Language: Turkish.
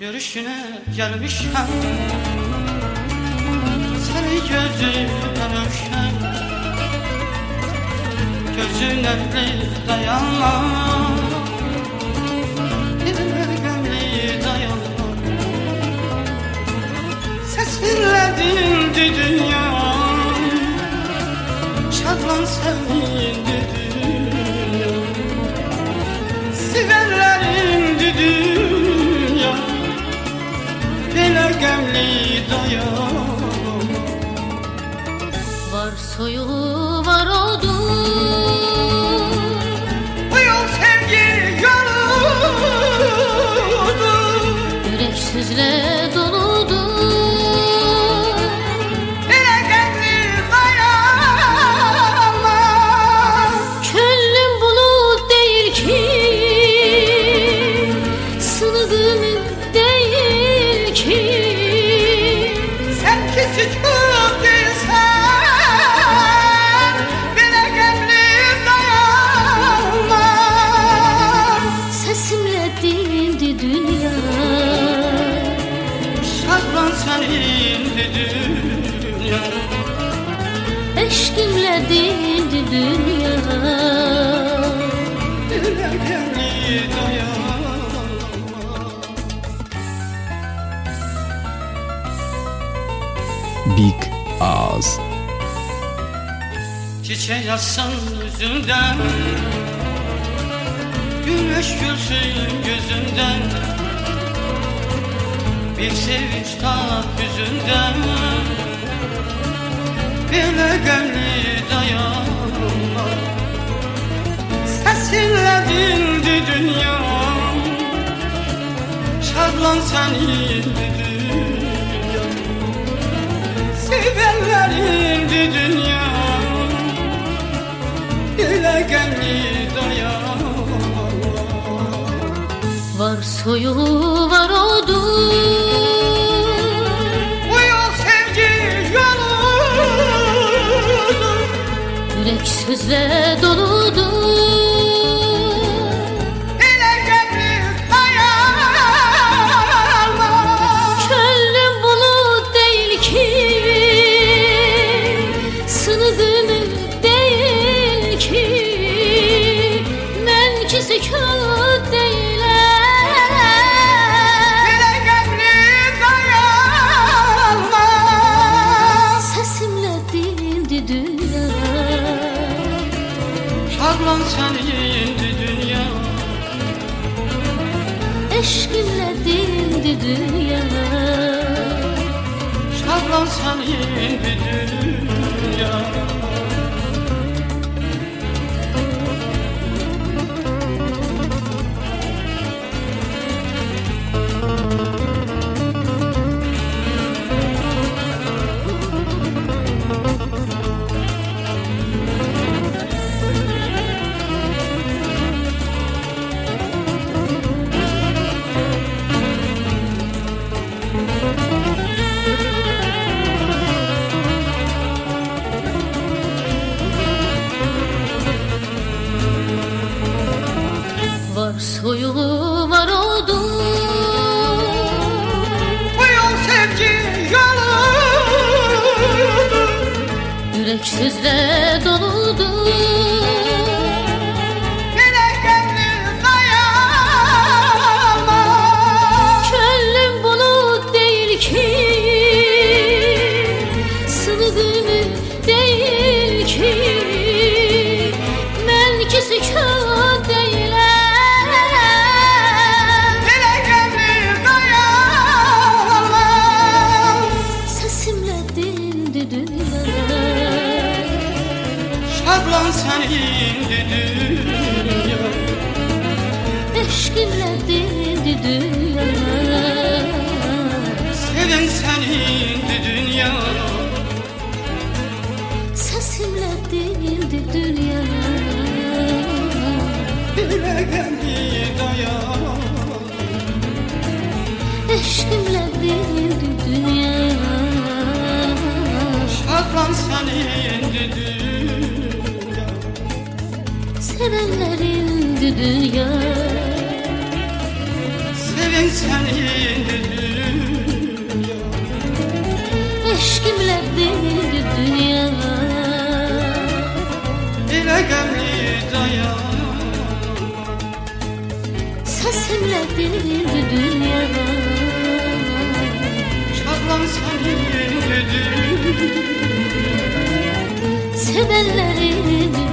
görüşüne gelmişim. Seni gözüne öpüşen, gözüne dayanmam, diline dayanmam. Sesinle dindi dünya, şadlan sevindi dünya. Sevenlerimdi dünya, belə qəmli dayanmam. Var soyu var odu, bu yol sevgi yoludur. yüreksizle doludur. Belə qəmli dayanmam. Könlüm bulut değil ki, sınıdım değil ki. Sen ki sükut değilsen, belə qəmli dayanmam. Sesimle dindi dünya, Şadlan senindi dünya, eşkimle dindi dünya. belə qəmli dayanmam. Big Ağız. Çiçek yazsın yüzünden, güneş gülsün gözünden, bir sevinç tat yüzünden, belə qəmli dayanma. Səsinlə dindi dünya, şadlan sən indi dünya. Sevenlerindi dünya, belə qəmli dayanma. Var soyu var odu, Bu yol sevgi yoludur. yüreksizle doludur. Belə qəmli dayanma. Könlüm bulut değil ki, sınıdım değil ki. Ben ki sükut değilim. Belə qəmli dayanma. Sesimle dindi dünya, Şadlan sən indi dünya, eşkimle dindi dünya. şadlan sən indi dünya. Var soyu var odu, Bu yol sevgi yoludur. yüreksizle doludur. Belə qəmli dayanma. Könlüm bulut değil ki, sınıdım değil ki. Ben ki sükut değilim. Belə qəmli dayanma. Sesimle dindi dünya, Şadlan sən indi dünya, eşkimle dindi dünya. sevin sən indi dünya. Sesimle dindi dünya, Belə qəmli dayanma. eşkimle dindi dünya. Şadlan sən indi dünya, Sevenlerin dünya. sevin Dilin senindir dünya. Eşkimle değildi dünya. Elə qəmli dayan, Sesimle değildi dünya. şadlan senindir dünya. Sevenlerin